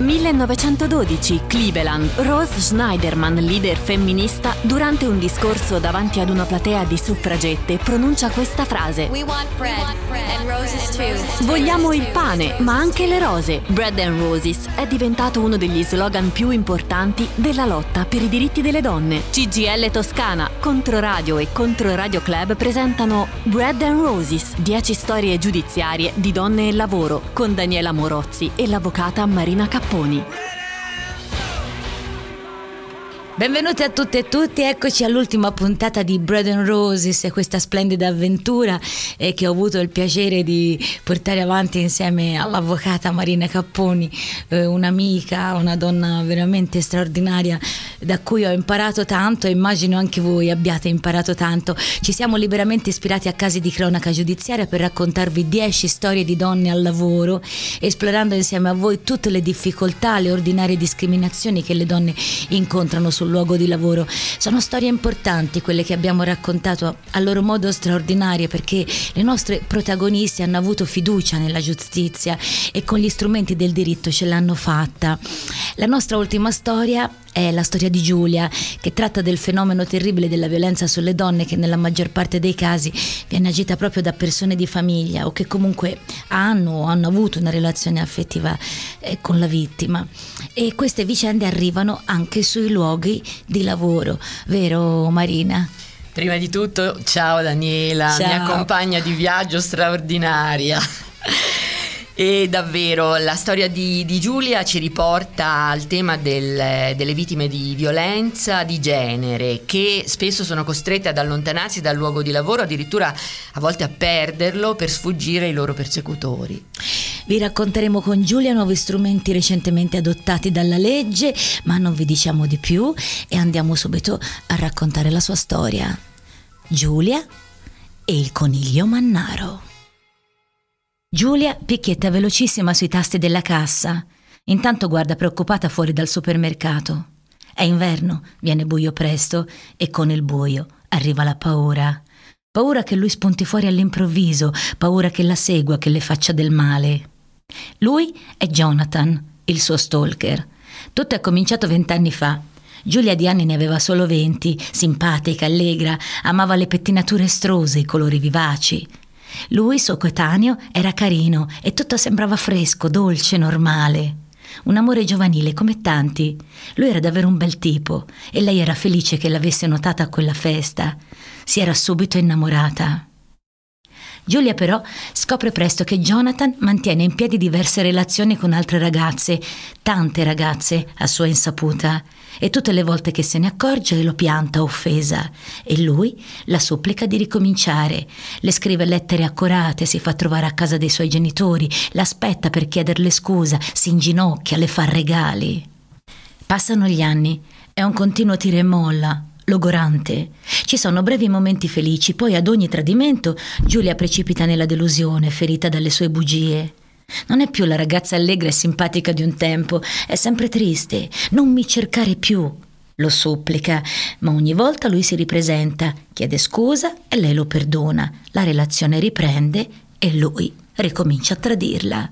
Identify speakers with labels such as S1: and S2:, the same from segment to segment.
S1: 1912, Cleveland, Rose Schneiderman, leader femminista, durante un discorso davanti ad una platea di suffragette, pronuncia questa frase:
S2: We want bread and roses too.
S1: Vogliamo il pane, ma anche le rose. Bread and Roses è diventato uno degli slogan più importanti della lotta per i diritti delle donne. CGIL Toscana, Controradio e Controradio Club presentano Bread and Roses, 10 storie giudiziarie di donne e lavoro, con Daniela Morozzi e l'avvocata Marina Capponi.
S3: Benvenuti a tutte e tutti, eccoci all'ultima puntata di Bread and Roses, questa splendida avventura che ho avuto il piacere di portare avanti insieme all'avvocata Marina Capponi, un'amica, una donna veramente straordinaria da cui ho imparato tanto e immagino anche voi abbiate imparato tanto. Ci siamo liberamente ispirati a casi di cronaca giudiziaria per raccontarvi 10 storie di donne al lavoro, esplorando insieme a voi tutte le difficoltà, le ordinarie discriminazioni che le donne incontrano sul luogo di lavoro. Sono storie importanti quelle che abbiamo raccontato, a loro modo straordinarie, perché le nostre protagoniste hanno avuto fiducia nella giustizia e con gli strumenti del diritto ce l'hanno fatta. La nostra ultima storia è la storia di Giulia, che tratta del fenomeno terribile della violenza sulle donne, che nella maggior parte dei casi viene agita proprio da persone di famiglia o che comunque hanno avuto una relazione affettiva con la vittima. E queste vicende arrivano anche sui luoghi di lavoro, vero Marina?
S4: Prima di tutto, ciao Daniela,
S3: ciao.
S4: Mia compagna di viaggio straordinaria. E davvero la storia di Giulia ci riporta al tema delle vittime di violenza di genere, che spesso sono costrette ad allontanarsi dal luogo di lavoro, addirittura a volte a perderlo per sfuggire ai loro persecutori.
S3: Vi racconteremo con Giulia nuovi strumenti recentemente adottati dalla legge, ma non vi diciamo di più e andiamo subito a raccontare la sua storia. Giulia e il coniglio mannaro. Giulia picchietta velocissima sui tasti della cassa, intanto guarda preoccupata fuori dal supermercato. È inverno, viene buio presto e con il buio arriva la paura. Paura che lui spunti fuori all'improvviso, paura che la segua, che le faccia del male. Lui è Jonathan, il suo stalker. Tutto è cominciato 20 anni fa. Giulia di anni ne aveva solo 20, simpatica, allegra, amava le pettinature estrose, i colori vivaci. Lui, suo coetaneo, era carino e tutto sembrava fresco, dolce, normale. Un amore giovanile come tanti. Lui era davvero un bel tipo e lei era felice che l'avesse notata a quella festa. Si era subito innamorata. Giulia però scopre presto che Jonathan mantiene in piedi diverse relazioni con altre ragazze, tante ragazze a sua insaputa, e tutte le volte che se ne accorge lo pianta offesa e lui la supplica di ricominciare. Le scrive lettere accorate, si fa trovare a casa dei suoi genitori, l'aspetta per chiederle scusa, si inginocchia, le fa regali. Passano gli anni, è un continuo tira e molla, logorante. Ci sono brevi momenti felici, poi ad ogni tradimento Giulia precipita nella delusione, ferita dalle sue bugie. Non è più la ragazza allegra e simpatica di un tempo, è sempre triste. Non mi cercare più, lo supplica, ma ogni volta lui si ripresenta, chiede scusa e lei lo perdona. La relazione riprende e lui ricomincia a tradirla.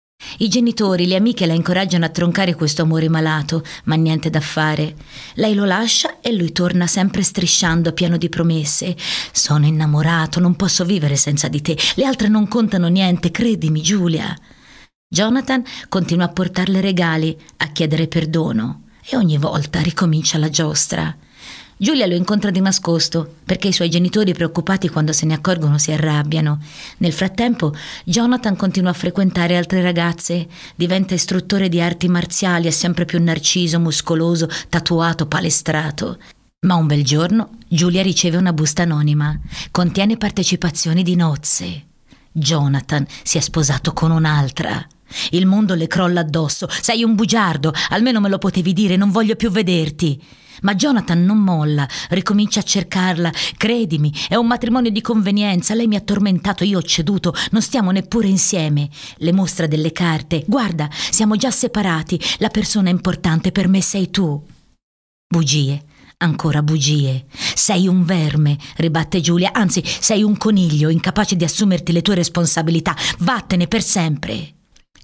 S3: I genitori, le amiche la incoraggiano a troncare questo amore malato, ma niente da fare. Lei lo lascia e lui torna sempre strisciando, pieno di promesse. Sono innamorato, non posso vivere senza di te, le altre non contano niente, credimi Giulia. Jonathan continua a portarle regali, a chiedere perdono e ogni volta ricomincia la giostra. Giulia lo incontra di nascosto perché i suoi genitori, preoccupati quando se ne accorgono, si arrabbiano. Nel frattempo Jonathan continua a frequentare altre ragazze, diventa istruttore di arti marziali, è sempre più narciso, muscoloso, tatuato, palestrato. Ma un bel giorno Giulia riceve una busta anonima, contiene partecipazioni di nozze. Jonathan si è sposato con un'altra. Il mondo le crolla addosso. Sei un bugiardo, almeno me lo potevi dire, non voglio più vederti. Ma Jonathan non molla, ricomincia a cercarla. Credimi, è un matrimonio di convenienza, lei mi ha tormentato, io ho ceduto, non stiamo neppure insieme. Le mostra delle carte. Guarda, siamo già separati, la persona importante per me sei tu. Bugie, ancora bugie. Sei un verme, ribatte Giulia, anzi sei un coniglio incapace di assumerti le tue responsabilità. Vattene per sempre.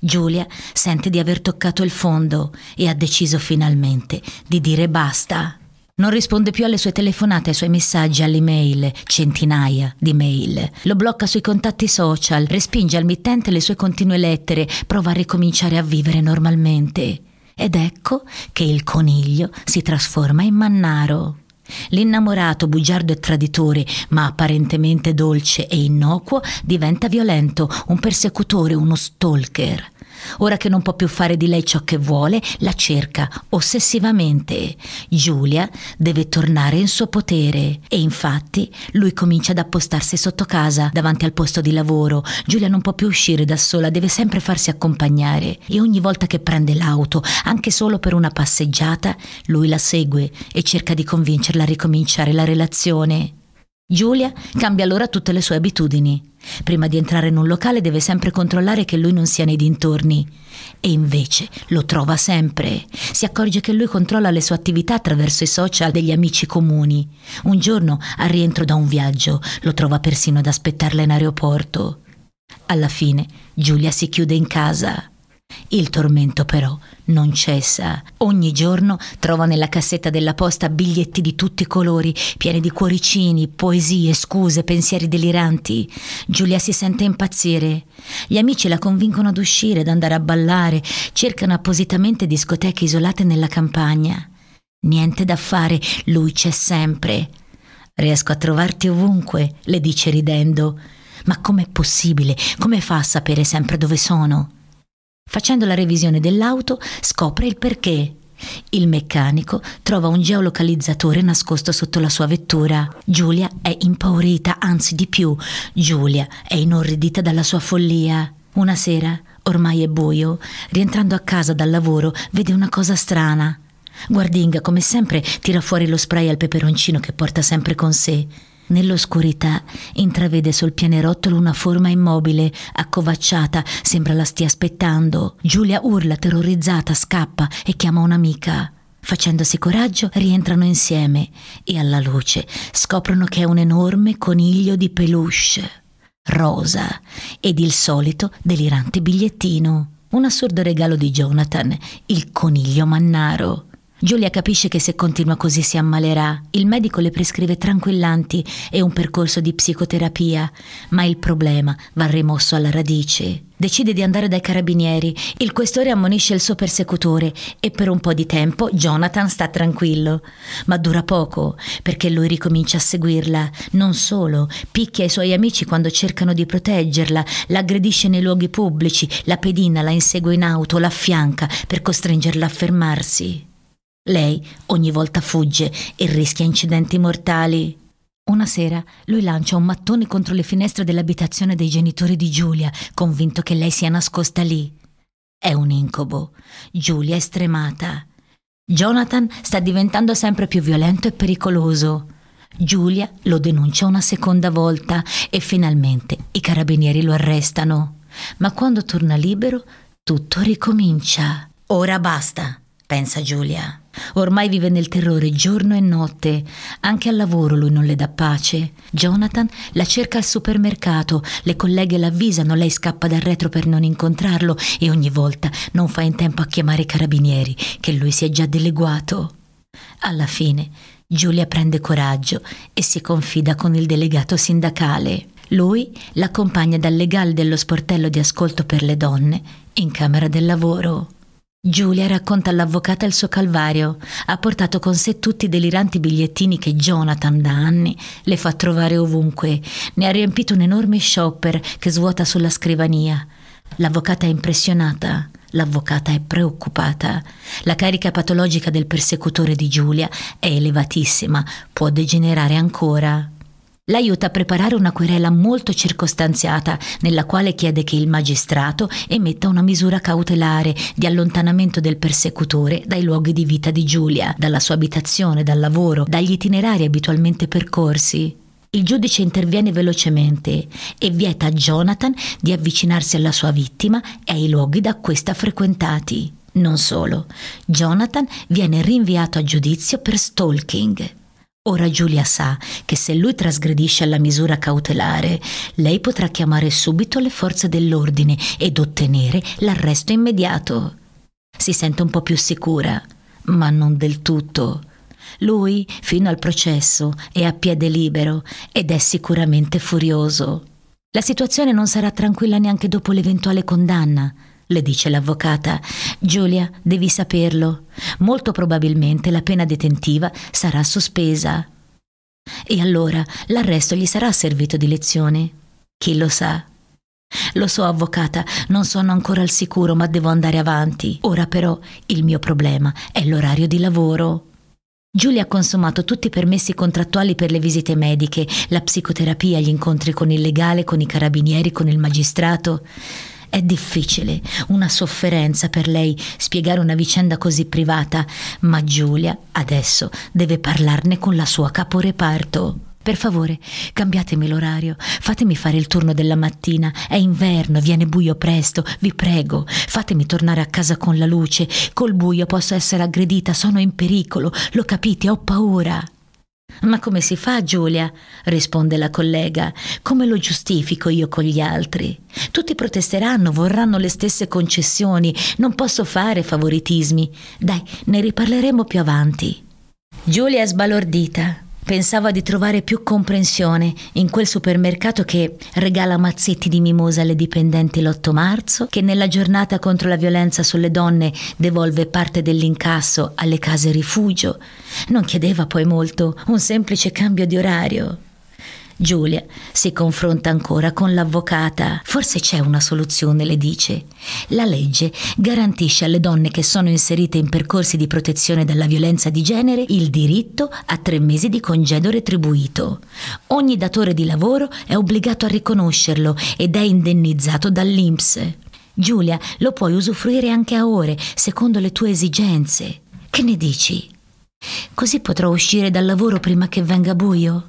S3: Giulia sente di aver toccato il fondo e ha deciso finalmente di dire basta. Non risponde più alle sue telefonate, ai suoi messaggi, all'email, centinaia di mail. Lo blocca sui contatti social, respinge al mittente le sue continue lettere, prova a ricominciare a vivere normalmente. Ed ecco che il coniglio si trasforma in Mannaro. L'innamorato, bugiardo e traditore, ma apparentemente dolce e innocuo, diventa violento, un persecutore, uno stalker. Ora che non può più fare di lei ciò che vuole, la cerca ossessivamente. Giulia deve tornare in suo potere e infatti lui comincia ad appostarsi sotto casa, davanti al posto di lavoro. Giulia non può più uscire da sola, deve sempre farsi accompagnare e ogni volta che prende l'auto, anche solo per una passeggiata, lui la segue e cerca di convincerla a ricominciare la relazione. Giulia cambia allora tutte le sue abitudini. Prima di entrare in un locale deve sempre controllare che lui non sia nei dintorni e invece lo trova sempre. Si accorge che lui controlla le sue attività attraverso i social degli amici comuni. Un giorno, al rientro da un viaggio, lo trova persino ad aspettarla in aeroporto. Alla fine Giulia si chiude in casa. Il tormento però non cessa. Ogni giorno trova nella cassetta della posta biglietti di tutti i colori, pieni di cuoricini, poesie, scuse, pensieri deliranti. Giulia si sente impazzire. Gli amici la convincono ad uscire, ad andare a ballare, cercano appositamente discoteche isolate nella campagna. Niente da fare, lui c'è sempre. «Riesco a trovarti ovunque», le dice ridendo. «Ma com'è possibile? Come fa a sapere sempre dove sono?» Facendo la revisione dell'auto scopre il perché. Il meccanico trova un geolocalizzatore nascosto sotto la sua vettura. Giulia è impaurita, anzi di più, Giulia è inorridita dalla sua follia. Una sera, ormai è buio, rientrando a casa dal lavoro, vede una cosa strana. Guardinga, come sempre, tira fuori lo spray al peperoncino che porta sempre con sé. Nell'oscurità intravede sul pianerottolo una forma immobile, accovacciata, sembra la stia aspettando. Giulia urla terrorizzata, scappa e chiama un'amica. Facendosi coraggio rientrano insieme e alla luce scoprono che è un enorme coniglio di peluche, rosa, ed il solito delirante bigliettino. Un assurdo regalo di Jonathan, il coniglio Mannaro. Giulia capisce che se continua così si ammalerà. Il medico le prescrive tranquillanti e un percorso di psicoterapia, ma il problema va rimosso alla radice. Decide di andare dai carabinieri. Il questore ammonisce il suo persecutore e per un po' di tempo Jonathan sta tranquillo. Ma dura poco, perché lui ricomincia a seguirla. Non solo, picchia i suoi amici quando cercano di proteggerla, la aggredisce nei luoghi pubblici, la pedina, la insegue in auto, la affianca per costringerla a fermarsi. Lei ogni volta fugge e rischia incidenti mortali. Una sera lui lancia un mattone contro le finestre dell'abitazione dei genitori di Giulia, convinto che lei sia nascosta lì. È un incubo. Giulia è stremata. Jonathan sta diventando sempre più violento e pericoloso. Giulia lo denuncia una seconda volta e finalmente i carabinieri lo arrestano. Ma quando torna libero, tutto ricomincia. Ora basta, pensa Giulia. Ormai vive nel terrore giorno e notte. Anche al lavoro lui non le dà pace. Jonathan la cerca al supermercato, le colleghe l'avvisano, lei scappa dal retro per non incontrarlo e ogni volta non fa in tempo a chiamare i carabinieri che lui si è già dileguato. Alla fine Giulia prende coraggio e si confida con il delegato sindacale. Lui l'accompagna dal legale dello sportello di ascolto per le donne in camera del lavoro. Giulia racconta all'avvocata il suo calvario. Ha portato con sé tutti i deliranti bigliettini che Jonathan da anni le fa trovare ovunque. Ne ha riempito un enorme shopper che svuota sulla scrivania. L'avvocata è impressionata. L'avvocata è preoccupata. La carica patologica del persecutore di Giulia è elevatissima, può degenerare ancora. L'aiuta a preparare una querela molto circostanziata, nella quale chiede che il magistrato emetta una misura cautelare di allontanamento del persecutore dai luoghi di vita di Giulia, dalla sua abitazione, dal lavoro, dagli itinerari abitualmente percorsi. Il giudice interviene velocemente e vieta a Jonathan di avvicinarsi alla sua vittima e ai luoghi da questa frequentati. Non solo, Jonathan viene rinviato a giudizio per stalking. Ora Giulia sa che se lui trasgredisce alla misura cautelare, lei potrà chiamare subito le forze dell'ordine ed ottenere l'arresto immediato. Si sente un po' più sicura, ma non del tutto. Lui, fino al processo, è a piede libero ed è sicuramente furioso. La situazione non sarà tranquilla neanche dopo l'eventuale condanna, le dice l'avvocata. Giulia, devi saperlo. Molto probabilmente la pena detentiva sarà sospesa. E allora l'arresto gli sarà servito di lezione? Chi lo sa? Lo so, avvocata, non sono ancora al sicuro, ma devo andare avanti. Ora però il mio problema è l'orario di lavoro. Giulia ha consumato tutti i permessi contrattuali per le visite mediche, la psicoterapia, gli incontri con il legale, con i carabinieri, con il magistrato. È difficile, una sofferenza per lei spiegare una vicenda così privata, ma Giulia adesso deve parlarne con la sua caporeparto. Per favore, cambiatemi l'orario, fatemi fare il turno della mattina, è inverno, viene buio presto, vi prego, fatemi tornare a casa con la luce, col buio posso essere aggredita, sono in pericolo, lo capite, ho paura. Ma come si fa, Giulia? Risponde la collega. Come lo giustifico io con gli altri? Tutti protesteranno, vorranno le stesse concessioni, non posso fare favoritismi. Dai, ne riparleremo più avanti. Giulia è sbalordita. Pensava di trovare più comprensione in quel supermercato che regala mazzetti di mimosa alle dipendenti l'8 marzo, che nella giornata contro la violenza sulle donne devolve parte dell'incasso alle case rifugio. Non chiedeva poi molto, un semplice cambio di orario. Giulia si confronta ancora con l'avvocata. Forse c'è una soluzione, le dice. La legge garantisce alle donne che sono inserite in percorsi di protezione dalla violenza di genere il diritto a 3 mesi di congedo retribuito. Ogni datore di lavoro è obbligato a riconoscerlo ed è indennizzato dall'INPS. Giulia, lo puoi usufruire anche a ore, secondo le tue esigenze. Che ne dici? Così potrò uscire dal lavoro prima che venga buio?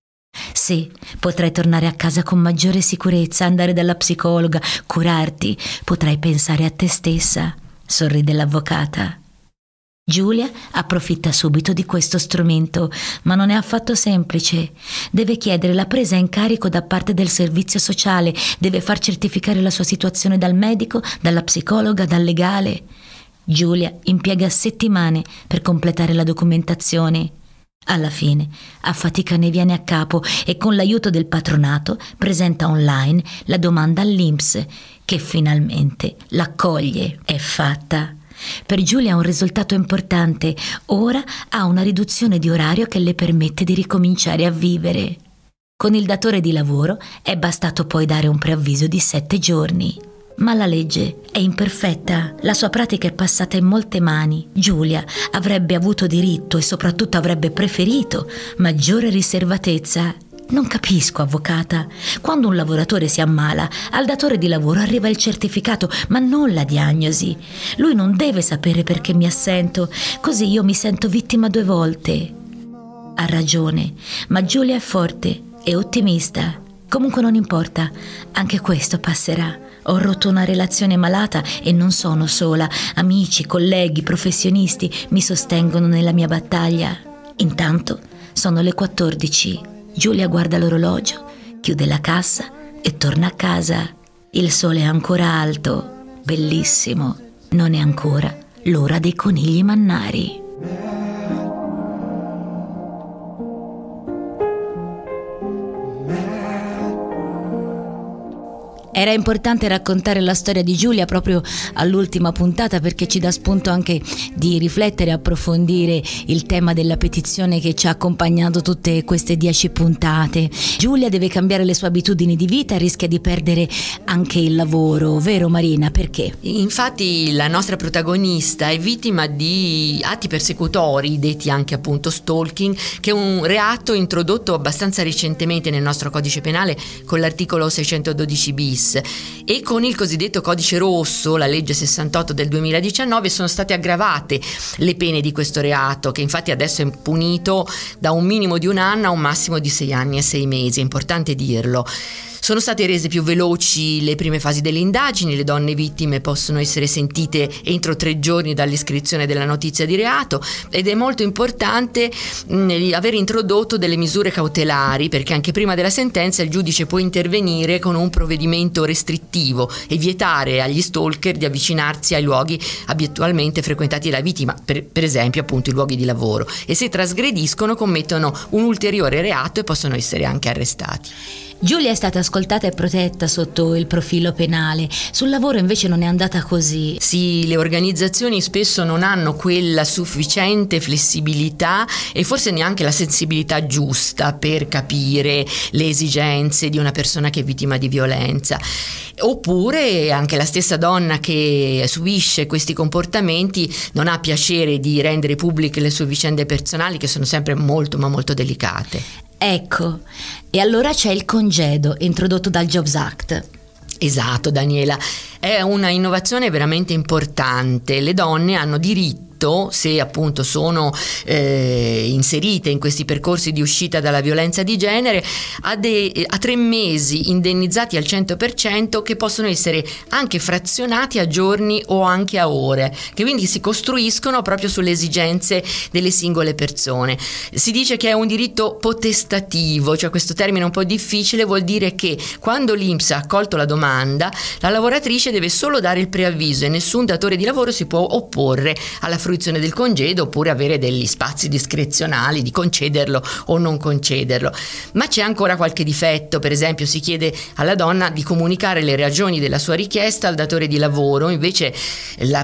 S3: Sì, potrai tornare a casa con maggiore sicurezza, andare dalla psicologa, curarti, potrai pensare a te stessa, sorride l'avvocata. Giulia approfitta subito di questo strumento, ma non è affatto semplice. Deve chiedere la presa in carico da parte del servizio sociale, deve far certificare la sua situazione dal medico, dalla psicologa, dal legale. Giulia impiega settimane per completare la documentazione. Alla fine, a fatica ne viene a capo e con l'aiuto del patronato presenta online la domanda all'INPS, che finalmente l'accoglie. È fatta. Per Giulia è un risultato importante. Ora ha una riduzione di orario che le permette di ricominciare a vivere. Con il datore di lavoro è bastato poi dare un preavviso di 7 giorni. Ma la legge è imperfetta, la sua pratica è passata in molte mani. Giulia avrebbe avuto diritto e soprattutto avrebbe preferito maggiore riservatezza. Non capisco, avvocata. Quando un lavoratore si ammala, al datore di lavoro arriva il certificato, ma non la diagnosi. Lui non deve sapere perché mi assento, così io mi sento vittima 2 volte. Ha ragione, ma Giulia è forte e ottimista. Comunque non importa, anche questo passerà. Ho rotto una relazione malata e non sono sola. Amici, colleghi, professionisti mi sostengono nella mia battaglia. Intanto sono le 14. Giulia guarda l'orologio, chiude la cassa e torna a casa. Il sole è ancora alto, bellissimo. Non è ancora l'ora dei conigli mannari. Era importante raccontare la storia di Giulia proprio all'ultima puntata perché ci dà spunto anche di riflettere e approfondire il tema della petizione che ci ha accompagnato tutte queste 10 puntate. Giulia deve cambiare le sue abitudini di vita, rischia di perdere anche il lavoro, vero Marina? Perché?
S4: Infatti la nostra protagonista è vittima di atti persecutori, detti anche appunto stalking, che è un reato introdotto abbastanza recentemente nel nostro codice penale con l'articolo 612 bis. E con il cosiddetto codice rosso, la legge 68 del 2019, sono state aggravate le pene di questo reato, che infatti adesso è punito da un minimo di 1 anno a un massimo di 6 anni e 6 mesi, è importante dirlo. Sono state rese più veloci le prime fasi delle indagini, le donne vittime possono essere sentite entro 3 giorni dall'iscrizione della notizia di reato, ed è molto importante aver introdotto delle misure cautelari, perché anche prima della sentenza il giudice può intervenire con un provvedimento restrittivo e vietare agli stalker di avvicinarsi ai luoghi abitualmente frequentati dalla vittima, per esempio appunto i luoghi di lavoro, e se trasgrediscono commettono un ulteriore reato e possono essere anche arrestati.
S3: Giulia è stata ascoltata e protetta sotto il profilo penale, sul lavoro invece non è andata così.
S4: Sì, le organizzazioni spesso non hanno quella sufficiente flessibilità e forse neanche la sensibilità giusta per capire le esigenze di una persona che è vittima di violenza. Oppure anche la stessa donna che subisce questi comportamenti non ha piacere di rendere pubbliche le sue vicende personali, che sono sempre molto ma molto delicate.
S3: Ecco, e allora c'è il congedo introdotto dal Jobs Act.
S4: Esatto, Daniela, è una innovazione veramente importante. Le donne hanno diritto, se appunto sono inserite in questi percorsi di uscita dalla violenza di genere, a 3 mesi indennizzati al 100%, che possono essere anche frazionati a giorni o anche a ore, che quindi si costruiscono proprio sulle esigenze delle singole persone. Si dice che è un diritto potestativo, cioè questo termine un po' difficile, vuol dire che quando l'INPS ha accolto la domanda, la lavoratrice deve solo dare il preavviso e nessun datore di lavoro si può opporre alla fruizione del congedo, oppure avere degli spazi discrezionali di concederlo o non concederlo. Ma c'è ancora qualche difetto. Per esempio, si chiede alla donna di comunicare le ragioni della sua richiesta al datore di lavoro, invece la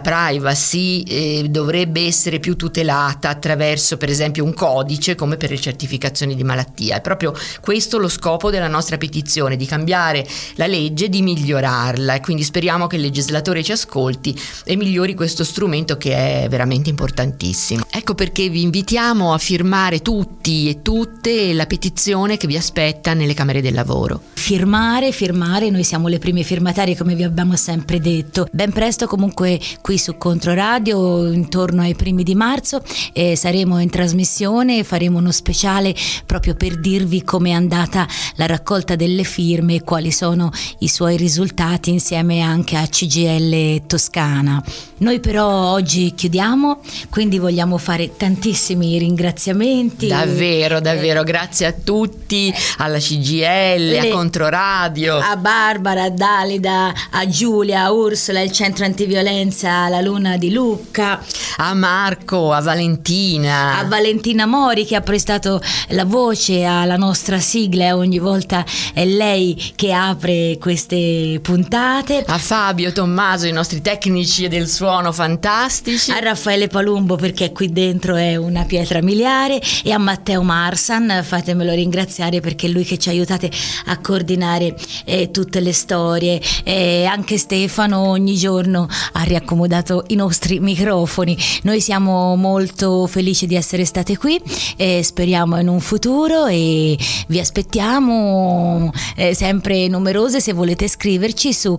S4: privacy dovrebbe essere più tutelata attraverso, per esempio, un codice, come per le certificazioni di malattia. È proprio questo lo scopo della nostra petizione, di cambiare la legge, di migliorarla, e quindi speriamo che il legislatore ci ascolti e migliori questo strumento che è veramente importantissimo. Ecco perché vi invitiamo a firmare tutti e tutte la petizione che vi aspetta nelle Camere del Lavoro.
S3: Firmare, noi siamo le prime firmatarie, come vi abbiamo sempre detto. Ben presto comunque qui su Controradio, intorno ai primi di marzo, saremo in trasmissione, faremo uno speciale proprio per dirvi come è andata la raccolta delle firme e quali sono i suoi risultati, insieme anche a CGIL Toscana. Noi però oggi chiudiamo, quindi vogliamo fare tantissimi ringraziamenti.
S4: Davvero, grazie a tutti, alla CGIL, a Controradio,
S3: a Barbara, a Dalida, a Giulia, a Ursula, il Centro Antiviolenza La Luna di Lucca,
S4: a Marco, a Valentina
S3: Mori, che ha prestato la voce alla nostra sigla, e ogni volta è lei che apre queste puntate,
S4: a Fabio, Tommaso, i nostri tecnici del suono fantastici,
S3: a Raffaele Palumbo, perché qui dentro è una pietra miliare, e a Matteo Marsan, fatemelo ringraziare perché è lui che ci ha aiutate a coordinare tutte le storie, anche Stefano ogni giorno ha riaccomodato i nostri microfoni. Noi siamo molto felici di essere state qui, speriamo in un futuro, e vi aspettiamo sempre numerose. Se volete scriverci su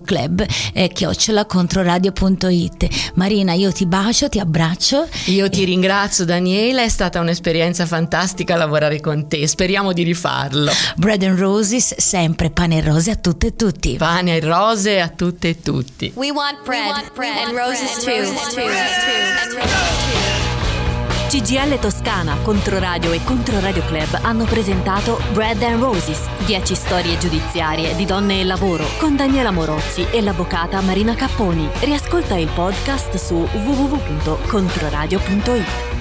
S3: club@controradio.it. Marina, io ti bacio, ti abbraccio.
S4: Io ti ringrazio, Daniela, è stata un'esperienza fantastica lavorare con te, speriamo di rifarlo.
S3: Bread and Roses, sempre pane e rose a tutte e tutti.
S4: Pane e rose a tutte e tutti.
S2: We want bread and roses too.
S1: CGIL Toscana, Controradio e Controradio Club hanno presentato Bread and Roses, 10 storie giudiziarie di donne e lavoro, con Daniela Morozzi e l'avvocata Marina Capponi. Riascolta il podcast su www.controradio.it.